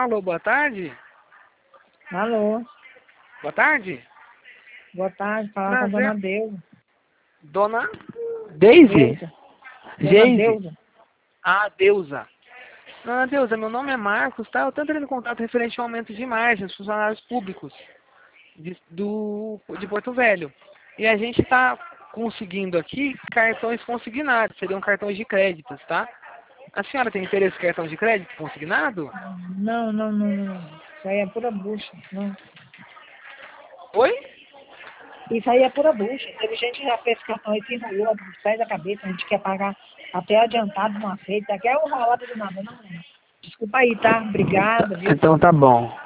Alô, boa tarde. Alô, Boa tarde. boa tarde, falar com a Prazer. dona Deusa. Dona Deise? Deusa. Dona Geise? Deusa. Ah, Deusa. Dona Deusa, meu nome é Marcos, tá? Eu estou entrando em contato referente ao aumento de margens dos funcionários públicos de Porto Velho. E a gente está conseguindo aqui cartões consignados, seriam cartões de créditos, tá? A senhora tem interesse em cartão de crédito consignado? Não, não, não, não. Isso aí é pura bucha. Não. Oi? Isso aí é pura bucha. Teve gente que já fez cartão aí que enrolou dos pés da cabeça. A gente quer pagar até adiantado, não aceita. Aqui é uma roda de nada, não. Desculpa aí, tá? Obrigada, viu? Então tá bom.